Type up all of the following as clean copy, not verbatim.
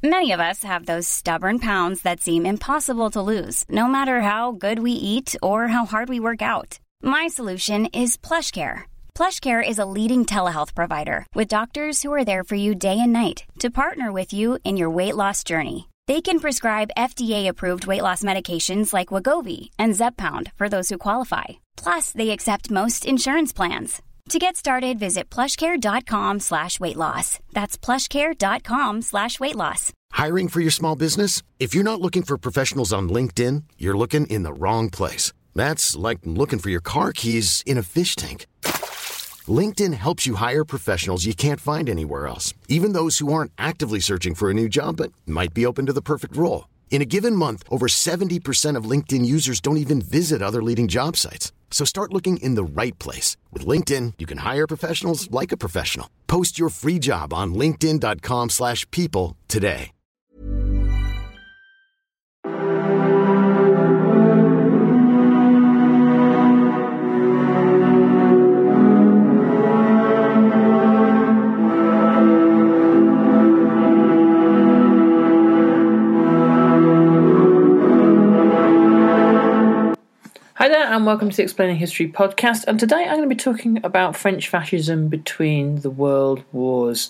Many of us have those stubborn pounds that seem impossible to lose, no matter how good we eat or how hard we work out. My solution is PlushCare. PlushCare is a leading telehealth provider with doctors who are there for you day and night to partner with you in your weight loss journey. They can prescribe FDA-approved weight loss medications like Wegovy and Zepbound for those who qualify. Plus, they accept most insurance plans. To get started, visit plushcare.com/weightloss. That's plushcare.com/weightloss. Hiring for your small business? If you're not looking for professionals on LinkedIn, you're looking in the wrong place. That's like looking for your car keys in a fish tank. LinkedIn helps you hire professionals you can't find anywhere else, even those who aren't actively searching for a new job but might be open to the perfect role. In a given month, over 70% of LinkedIn users don't even visit other leading job sites. So start looking in the right place. With LinkedIn, you can hire professionals like a professional. Post your free job on linkedin.com/people today. Hi there and welcome to the Explaining History podcast, and today I'm going to be talking about French fascism between the world wars.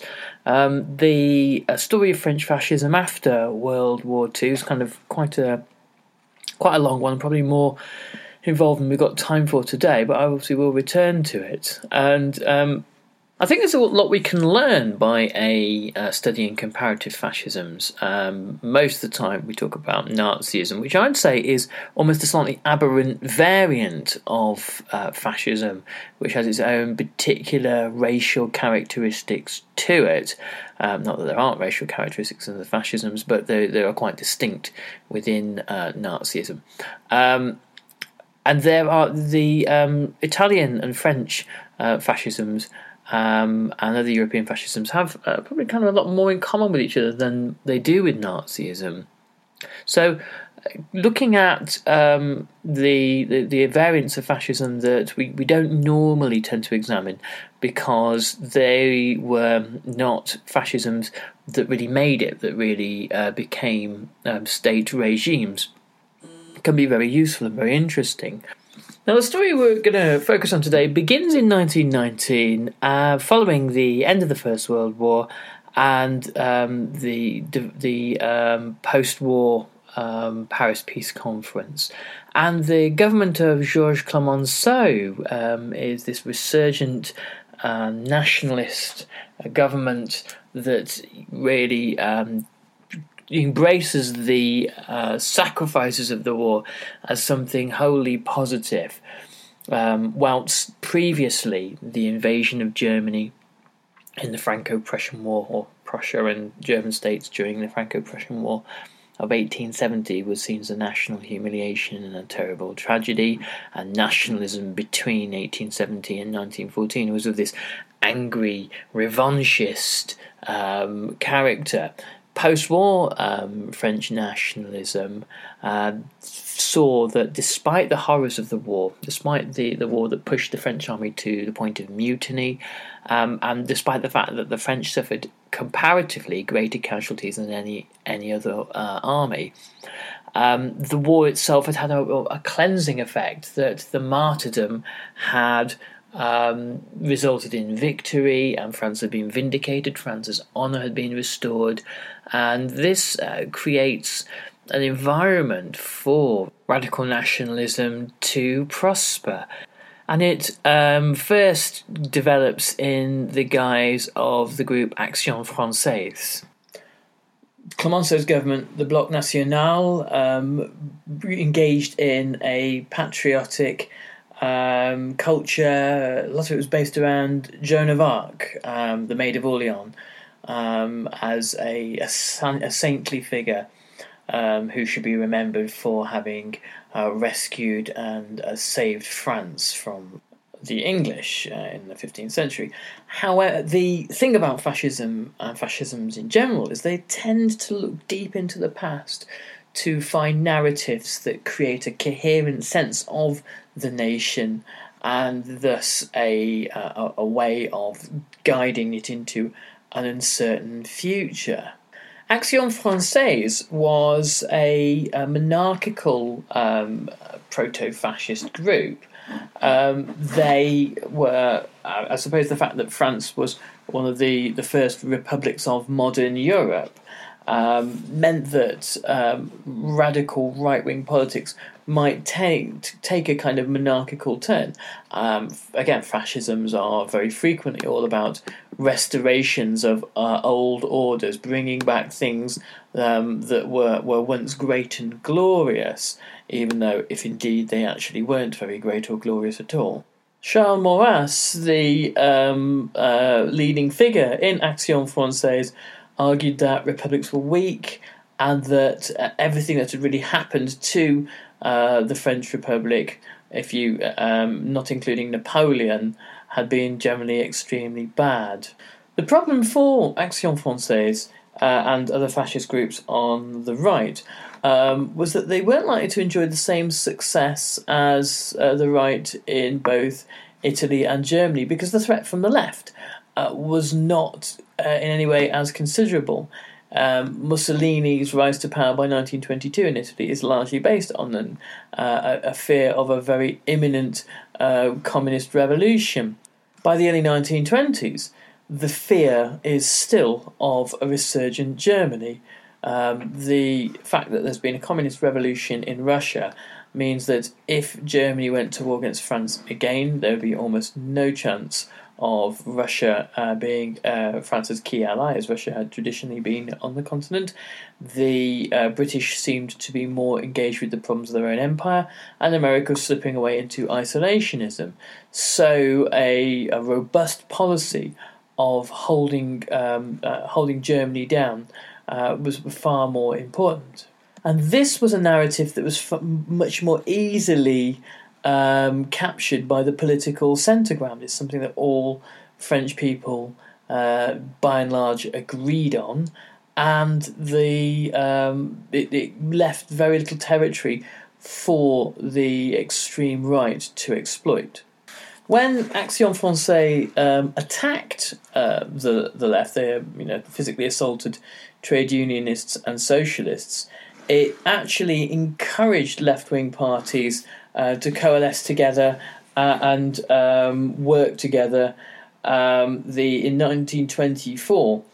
The story of French fascism after World War II is kind of quite a long one, probably more involved than we've got time for today, but I obviously will return to it. And I think there's a lot we can learn by studying comparative fascisms. Most of the time we talk about Nazism, which I'd say is almost a slightly aberrant variant of fascism, which has its own particular racial characteristics to it. Not that there aren't racial characteristics in the fascisms, but they are quite distinct within Nazism. And there are the Italian and French fascisms, and other European fascisms have probably kind of a lot more in common with each other than they do with Nazism. So, looking at the variants of fascism that we don't normally tend to examine because they were not fascisms that really made it, that really became state regimes, can be very useful and very interesting. Now, the story we're going to focus on today begins in 1919, following the end of the First World War and the post-war Paris Peace Conference. And the government of Georges Clemenceau is this resurgent nationalist government that really embraces the sacrifices of the war as something wholly positive, whilst previously the invasion of Germany in the Franco-Prussian War, or Prussia and German states during the Franco-Prussian War of 1870, was seen as a national humiliation and a terrible tragedy, and nationalism between 1870 and 1914 was of this angry, revanchist character. Post-war French nationalism saw that despite the horrors of the war, despite the war that pushed the French army to the point of mutiny, and despite the fact that the French suffered comparatively greater casualties than any other army, the war itself had a cleansing effect, that the martyrdom had resulted in victory, and France had been vindicated, France's honour had been restored, and this creates an environment for radical nationalism to prosper. And it first develops in the guise of the group Action Française. Clemenceau's government, the Bloc National, engaged in a patriotic culture. A lot of it was based around Joan of Arc, the Maid of Orleans, as a saintly figure who should be remembered for having rescued and saved France from the English in the 15th century. However, the thing about fascism and fascisms in general is they tend to look deep into the past to find narratives that create a coherent sense of the nation, and thus a way of guiding it into an uncertain future. Action Française was a monarchical proto-fascist group. They were, I suppose, the fact that France was one of the first republics of modern Europe meant that radical right-wing politics might take a kind of monarchical turn. Again, fascisms are very frequently all about restorations of old orders, bringing back things that were once great and glorious, even though, if indeed they actually weren't very great or glorious at all. Charles Maurras, the leading figure in Action Française, argued that republics were weak and that everything that had really happened to the French Republic, if you not including Napoleon, had been generally extremely bad. The problem for Action Française and other fascist groups on the right was that they weren't likely to enjoy the same success as the right in both Italy and Germany, because the threat from the left was not in any way as considerable. Mussolini's rise to power by 1922 in Italy is largely based on a fear of a very imminent communist revolution. By the early 1920s, the fear is still of a resurgent Germany. The fact that there's been a communist revolution in Russia means that if Germany went to war against France again, there would be almost no chance of Russia being France's key ally, as Russia had traditionally been on the continent. The British seemed to be more engaged with the problems of their own empire, and America was slipping away into isolationism. So a robust policy of holding Germany down was far more important. And this was a narrative that was much more easily captured by the political centre ground. It's something that all French people, by and large, agreed on, and it left very little territory for the extreme right to exploit. When Action Française attacked the left, they physically assaulted trade unionists and socialists. It actually encouraged left-wing parties to coalesce together and work together. In 1924,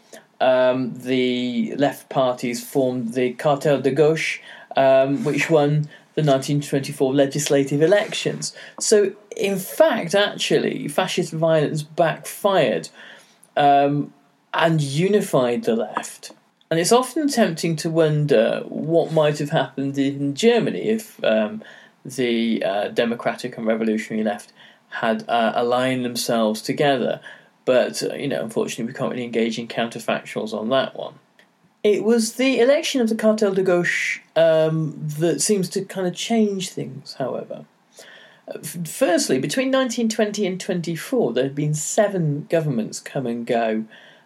the left parties formed the Cartel de Gauche, which won the 1924 legislative elections. So, in fact, actually, fascist violence backfired and unified the left. And it's often tempting to wonder what might have happened in Germany if the democratic and revolutionary left had aligned themselves together. But, unfortunately, we can't really engage in counterfactuals on that one. It was the election of the Cartel de Gauche that seems to kind of change things, however. Firstly, between 1920 and 24, there had been 7 governments come and go,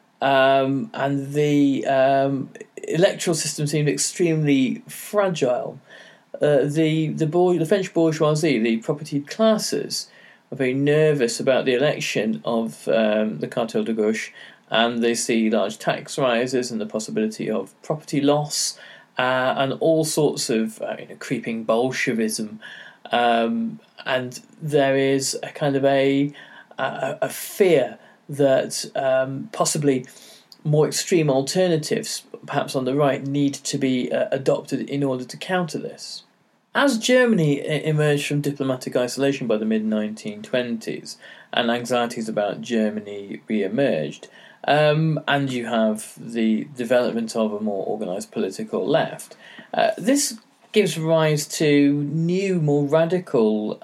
and the electoral system seemed extremely fragile. The French bourgeoisie, the propertied classes, are very nervous about the election of the Cartel de Gauche, and they see large tax rises and the possibility of property loss and all sorts of creeping Bolshevism. And there is a kind of a fear that possibly more extreme alternatives, perhaps on the right, need to be adopted in order to counter this. As Germany emerged from diplomatic isolation by the mid-1920s and anxieties about Germany re-emerged, and you have the development of a more organised political left, this gives rise to new, more radical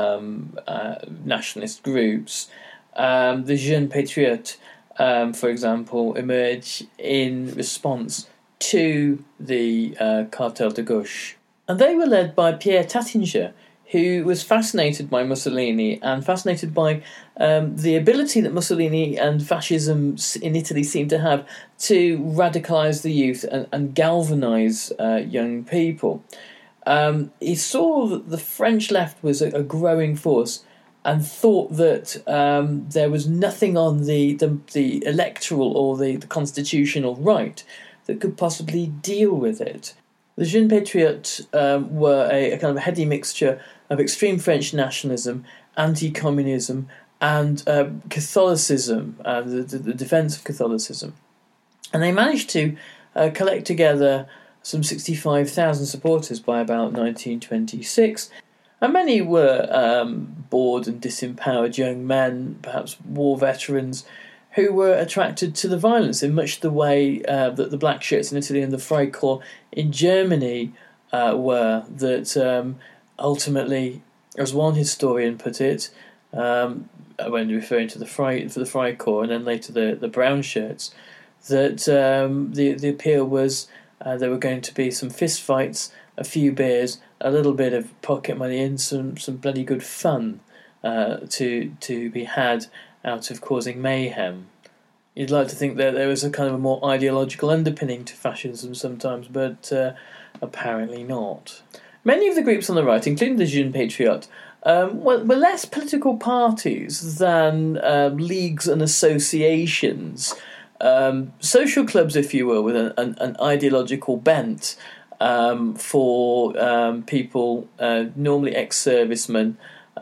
nationalist groups. The Jeunes Patriotes, for example, emerge in response to the Cartel de Gauche. And they were led by Pierre Taittinger, who was fascinated by Mussolini and fascinated by the ability that Mussolini and fascism in Italy seemed to have to radicalise the youth and galvanise young people. He saw that the French left was a growing force and thought that there was nothing on the electoral or the constitutional right that could possibly deal with it. The Jeunes Patriotes were a kind of heady mixture of extreme French nationalism, anti-communism, and Catholicism, the defence of Catholicism. And they managed to collect together some 65,000 supporters by about 1926. And many were bored and disempowered young men, perhaps war veterans, who were attracted to the violence in much the way that the black shirts in Italy and the Freikorps in Germany were. That ultimately, as one historian put it, when referring to the Freikorps and then later the brown shirts, that the appeal was there were going to be some fist fights, a few beers, a little bit of pocket money, and some bloody good fun to be had out of causing mayhem. You'd like to think that there was a kind of a more ideological underpinning to fascism sometimes, but apparently not. Many of the groups on the right, including the Jeunes Patriotes, were less political parties than leagues and associations, social clubs, if you will, with an ideological bent for people, normally ex-servicemen,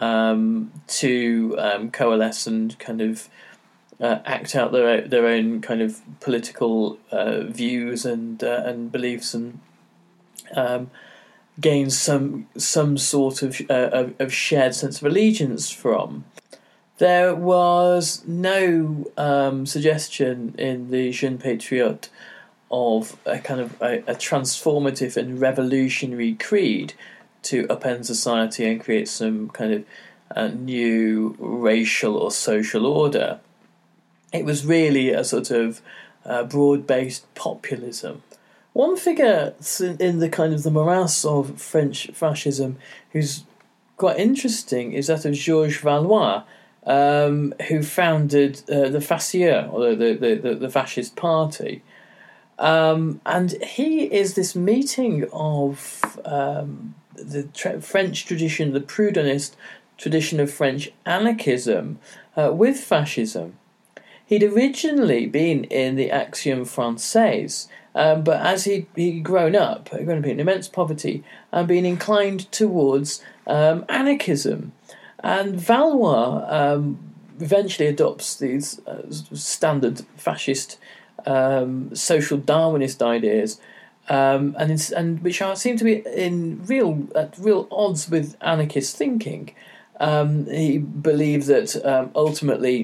to coalesce and kind of act out their own kind of political views and beliefs, and gain some sort of shared sense of allegiance from. There was no suggestion in the Jeunes Patriotes of a kind of a transformative and revolutionary creed to upend society and create some kind of new racial or social order. It was really a sort of broad-based populism. One figure in the kind of the morass of French fascism who's quite interesting is that of Georges Valois, who founded the Fassieux, or the fascist party. And he is this meeting of the French tradition, the Proudhonist tradition of French anarchism, with fascism. He'd originally been in the Action Française, but as he'd grown up in immense poverty and been inclined towards anarchism. And Valois eventually adopts these standard fascist social Darwinist ideas, and which seem to be at real odds with anarchist thinking. He believed that ultimately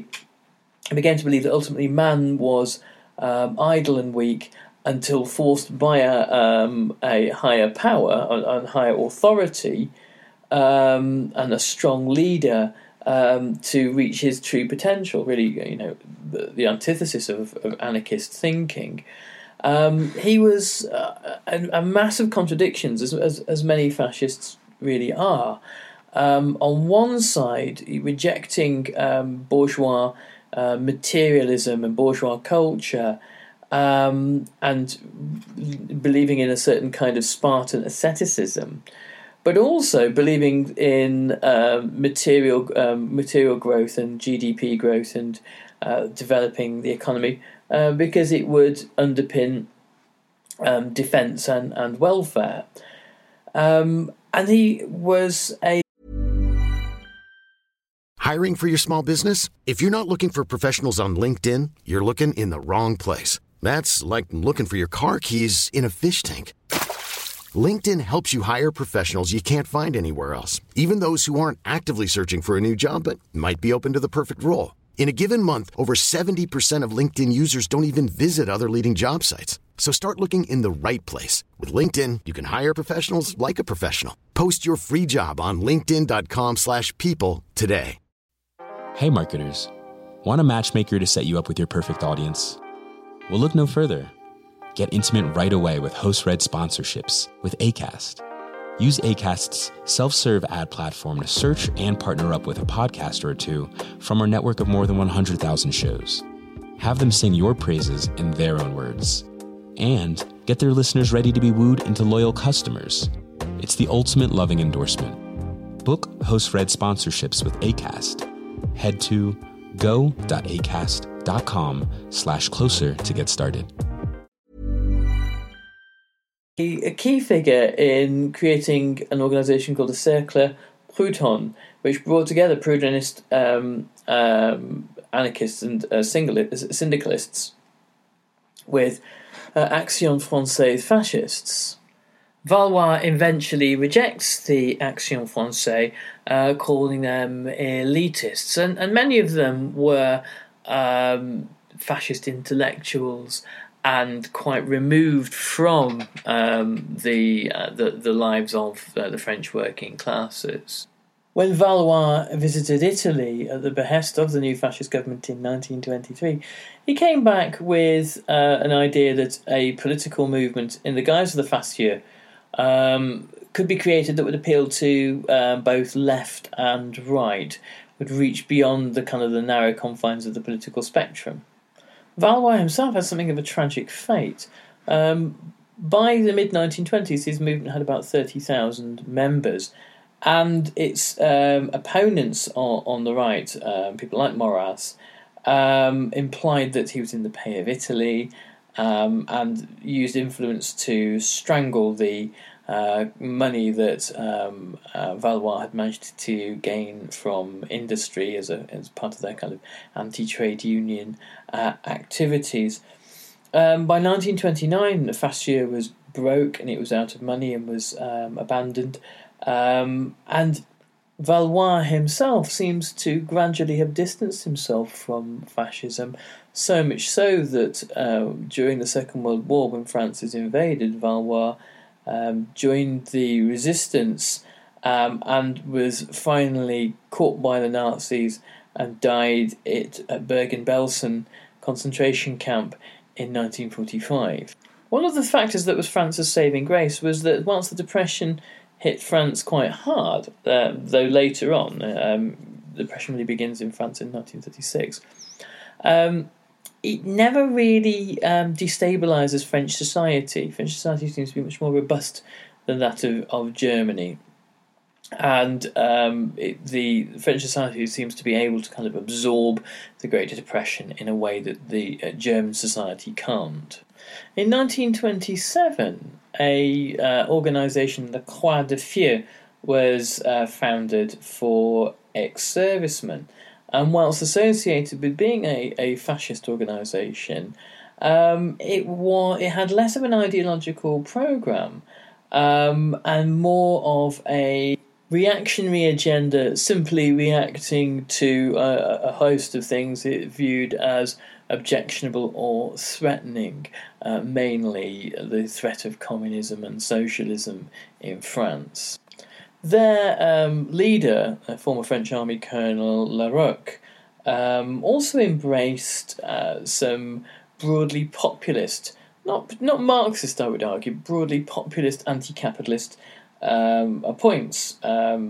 man was idle and weak until forced by a higher power and higher authority and a strong leader to reach his true potential. Really, the antithesis of anarchist thinking. He was a mass of contradictions, as many fascists really are. On one side, rejecting bourgeois materialism and bourgeois culture, and believing in a certain kind of Spartan asceticism, but also believing in material growth and GDP growth and developing the economy, because it would underpin defence and welfare. And he was a... Hiring for your small business? If you're not looking for professionals on LinkedIn, you're looking in the wrong place. That's like looking for your car keys in a fish tank. LinkedIn helps you hire professionals you can't find anywhere else, even those who aren't actively searching for a new job but might be open to the perfect role. In a given month, over 70% of LinkedIn users don't even visit other leading job sites. So start looking in the right place. With LinkedIn, you can hire professionals like a professional. Post your free job on linkedin.com/people today. Hey marketers, want a matchmaker to set you up with your perfect audience? Well, look no further. Get intimate right away with host-read sponsorships with Acast. Use Acast's self-serve ad platform to search and partner up with a podcaster or two from our network of more than 100,000 shows. Have them sing your praises in their own words. And get their listeners ready to be wooed into loyal customers. It's the ultimate loving endorsement. Book host-read sponsorships with Acast. Head to go.acast.com/closer to get started. A key figure in creating an organisation called the Cercle Proudhon, which brought together Proudhonist anarchists and syndicalists with Action Française fascists. Valois eventually rejects the Action Française, calling them elitists, and many of them were fascist intellectuals and quite removed from the lives of the French working classes. When Valois visited Italy at the behest of the new fascist government in 1923, he came back with an idea that a political movement in the guise of the Fascieux could be created that would appeal to both left and right, would reach beyond the narrow confines of the political spectrum. Valois himself has something of a tragic fate. By the mid-1920s, his movement had about 30,000 members, and its opponents on the right, people like Maurras, implied that he was in the pay of Italy and used influence to strangle the money that Valois had managed to gain from industry as part of their kind of anti-trade union activities. By 1929, the Fascieux was broke and it was out of money and was abandoned. And Valois himself seems to gradually have distanced himself from fascism, so much so that during the Second World War, when France is invaded, Valois joined the resistance and was finally caught by the Nazis and died at Bergen-Belsen concentration camp in 1945. One of the factors that was France's saving grace was that once the Depression hit France quite hard, though later on, the Depression really begins in France in 1936, it never really destabilises French society. French society seems to be much more robust than that of Germany. And the French society seems to be able to kind of absorb the Great Depression in a way that the German society can't. In 1927, a organisation, the Croix de Feu, was founded for ex-servicemen. And whilst associated with being a fascist organisation, it had less of an ideological programme and more of a reactionary agenda, simply reacting to a host of things it viewed as objectionable or threatening, mainly the threat of communism and socialism in France. Their leader, a former French army colonel Larocque, also embraced some broadly populist, not Marxist, I would argue, broadly populist anti-capitalist points.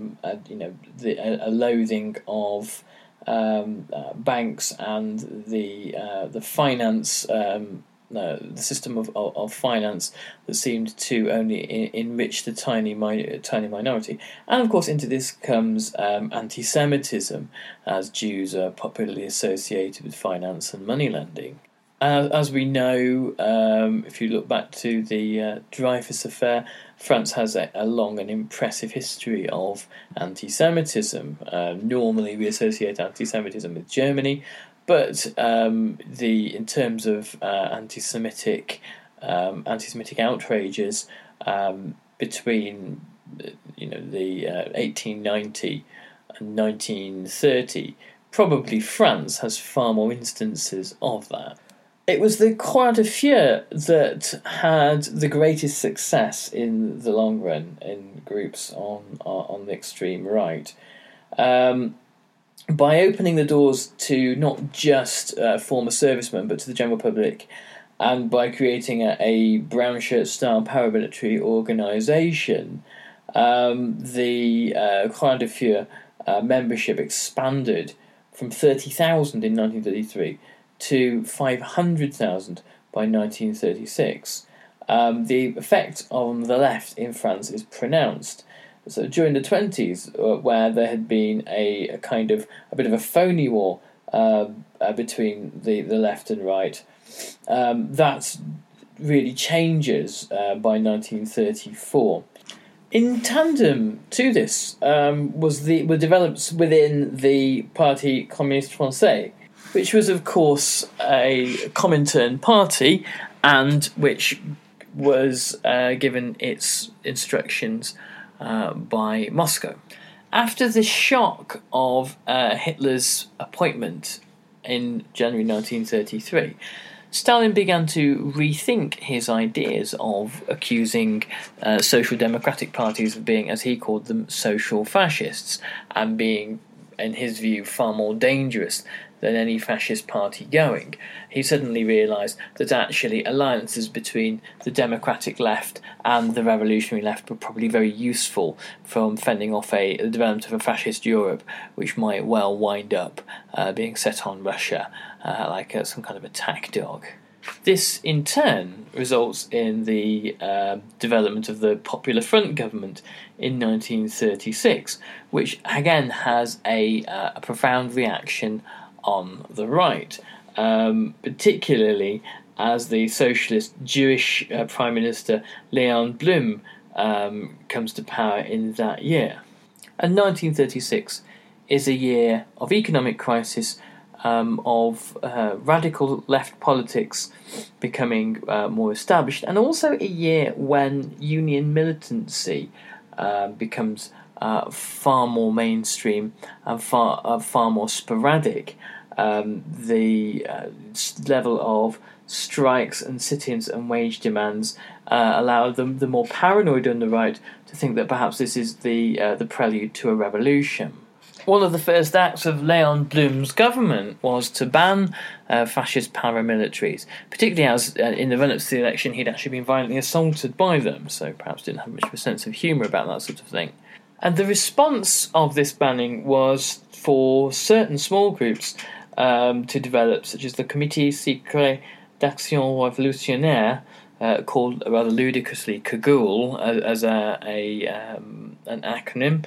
A loathing of banks and the finance. The system of finance that seemed to only enrich the tiny minority. And of course into this comes anti-Semitism, as Jews are popularly associated with finance and money lending. As we know, if you look back to the Dreyfus affair, France has a long and impressive history of anti-Semitism. Normally we associate anti-Semitism with Germany, but in terms of anti-Semitic outrages between the 1890 and 1930, probably France has far more instances of that. It was the Croix de Feu that had the greatest success in the long run in groups on the extreme right. By opening the doors to not just former servicemen, but to the general public, and by creating a brown shirt style paramilitary organisation, the Croix de Feu membership expanded from 30,000 in 1933 to 500,000 by 1936. The effect on the left in France is pronounced. So during the 20s, where there had been a bit of a phony war between the left and right, that's really changes by 1934. In tandem to this were developments within the Parti Communiste Français, which was, of course, a Comintern party, and which was given its instructions by Moscow. After the shock of Hitler's appointment in January 1933, Stalin began to rethink his ideas of accusing social democratic parties of being, as he called them, social fascists, and being, in his view, far more dangerous than any fascist party going. He suddenly realised that actually alliances between the democratic left and the revolutionary left were probably very useful from fending off the development of a fascist Europe, which might well wind up being set on Russia like some kind of attack dog. This, in turn, results in the development of the Popular Front government in 1936, which again has a profound reaction on the right, particularly as the socialist Jewish Prime Minister Leon Blum comes to power in that year. And 1936 is a year of economic crisis, of radical left politics becoming more established, and also a year when union militancy becomes far more mainstream and far more sporadic. The level of strikes and sit-ins and wage demands allow the more paranoid on the right to think that perhaps this is the prelude to a revolution. One of the first acts of Leon Blum's government was to ban fascist paramilitaries, particularly as in the run-up to the election he'd actually been violently assaulted by them, so perhaps didn't have much of a sense of humour about that sort of thing. And the response of this banning was for certain small groups to develop, such as the Comité Secret d'Action Révolutionnaire, called rather ludicrously Cagoule as an acronym,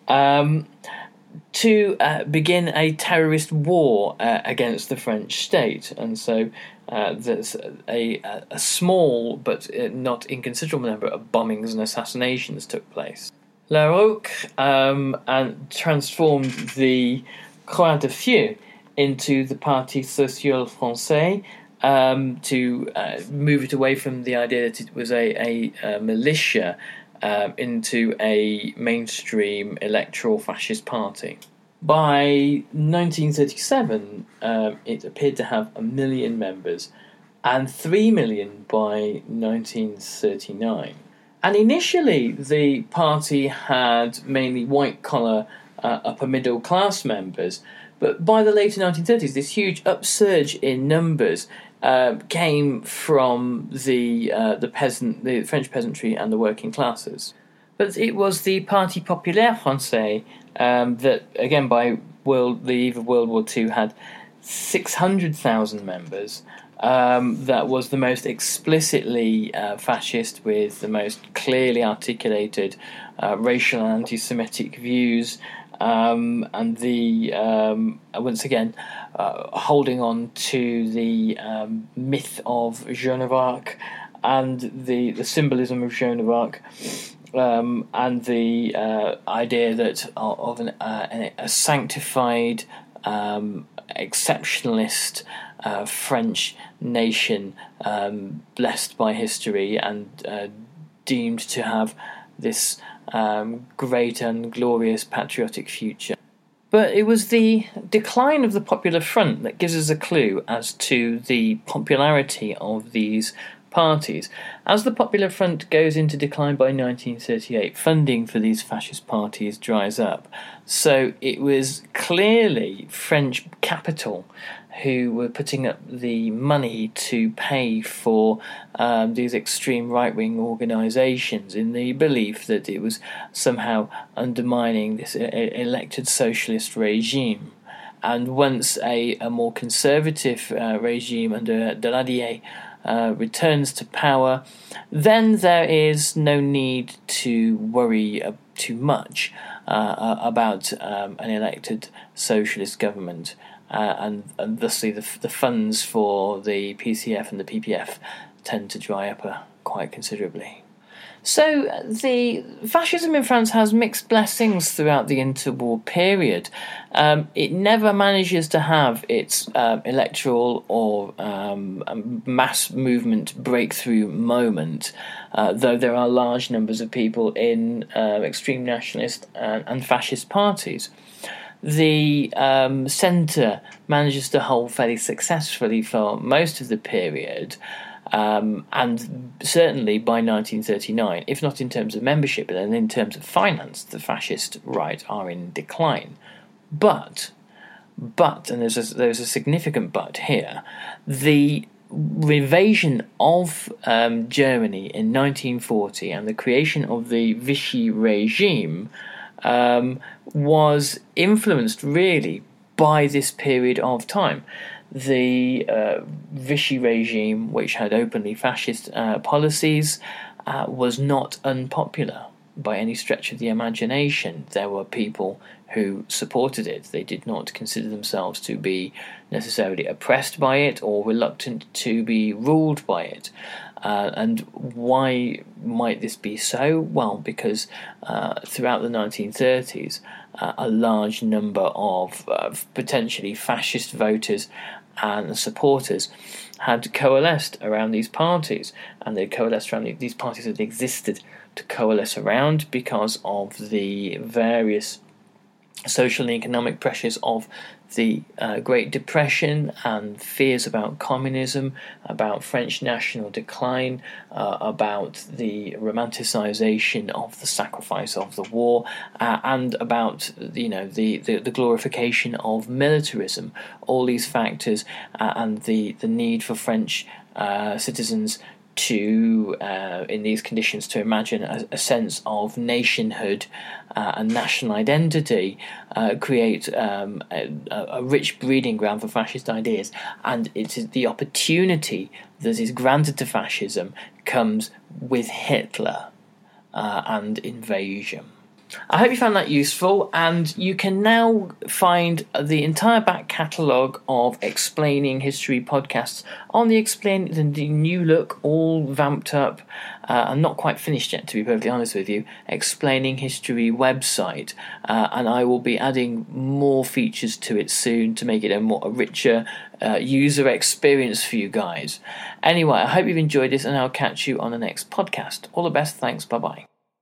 to begin a terrorist war against the French state. And so there's a small but not inconsiderable number of bombings and assassinations took place. Larocque and transformed the Croix de Feu into the Parti Social Français to move it away from the idea that it was a militia into a mainstream electoral fascist party. By 1937, it appeared to have 1 million members, and 3 million by 1939. And initially, the party had mainly white-collar, upper-middle-class members, but by the later 1930s, this huge upsurge in numbers came from the French peasantry and the working classes. But it was the Parti Populaire Français that, again, by the eve of World War II, had 600,000 members. That was the most explicitly fascist, with the most clearly articulated racial and anti-Semitic views, and the once again holding on to the myth of Joan of Arc and the symbolism of Joan of Arc, and the idea that of a sanctified exceptionalist French nation, blessed by history and deemed to have this great and glorious patriotic future. But it was the decline of the Popular Front that gives us a clue as to the popularity of these parties. As the Popular Front goes into decline by 1938, funding for these fascist parties dries up. So it was clearly French capital who were putting up the money to pay for these extreme right-wing organisations, in the belief that it was somehow undermining this elected socialist regime. And once a more conservative regime under Daladier returns to power, then there is no need to worry too much about an elected socialist government. And thusly the funds for the PCF and the PPF tend to dry up quite considerably. So the fascism in France has mixed blessings throughout the interwar period. It never manages to have its electoral or mass movement breakthrough moment, though there are large numbers of people in extreme nationalist and fascist parties. The centre manages to hold fairly successfully for most of the period, and certainly by 1939, if not in terms of membership, then in terms of finance, the fascist right are in decline. But, and there's a significant but here, the invasion of Germany in 1940 and the creation of the Vichy regime was influenced really by this period of time. The Vichy regime, which had openly fascist policies, was not unpopular by any stretch of the imagination. There were people who supported it. They did not consider themselves to be necessarily oppressed by it or reluctant to be ruled by it. And why might this be so? Well, because throughout the 1930s, a large number of potentially fascist voters and supporters had coalesced around these parties, and they coalesced around these parties that existed to coalesce around because of the various social and economic pressures of the Great Depression and fears about communism, about French national decline, about the romanticisation of the sacrifice of the war, and about the glorification of militarism. All these factors and the need for French citizens to, in these conditions, to imagine a sense of nationhood and national identity, create a rich breeding ground for fascist ideas. And it is the opportunity that is granted to fascism comes with Hitler and invasion. I hope you found that useful, and you can now find the entire back catalogue of Explaining History podcasts on the new look, all vamped up, and not quite finished yet, to be perfectly honest with you, Explaining History website, and I will be adding more features to it soon to make it a richer user experience for you guys. Anyway, I hope you've enjoyed this, and I'll catch you on the next podcast. All the best, thanks, bye-bye.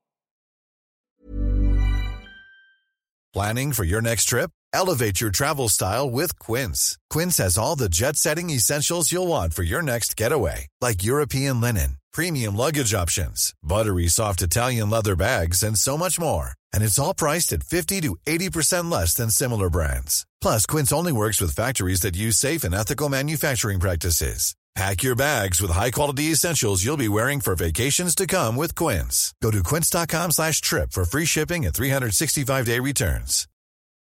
Planning for your next trip? Elevate your travel style with Quince. Quince has all the jet-setting essentials you'll want for your next getaway, like European linen, premium luggage options, buttery soft Italian leather bags, and so much more. And it's all priced at 50 to 80% less than similar brands. Plus, Quince only works with factories that use safe and ethical manufacturing practices. Pack your bags with high-quality essentials you'll be wearing for vacations to come with Quince. Go to quince.com/trip for free shipping and 365-day returns.